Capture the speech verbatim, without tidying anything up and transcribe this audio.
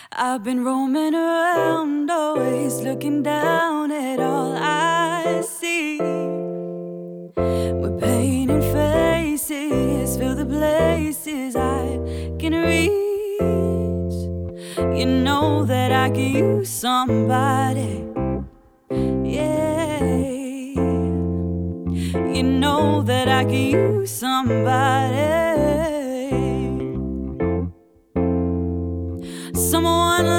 I've been roaming around, always looking down at all I see. We're painting faces, fill the places I can reach. You know that I could use somebody, yeah. You know that I could use somebody, someone